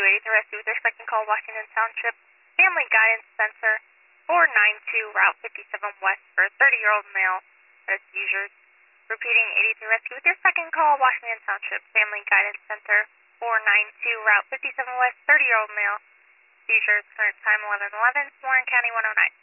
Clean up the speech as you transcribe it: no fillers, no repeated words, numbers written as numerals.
82 Rescue with their second call, Washington Township Family Guidance Center, 492 Route 57 West for a 30-year-old male that has seizures. Repeating, 82 Rescue with your second call, Washington Township Family Guidance Center, 492 Route 57 West, 30-year-old male, seizures, current time 11:11, Warren County 109.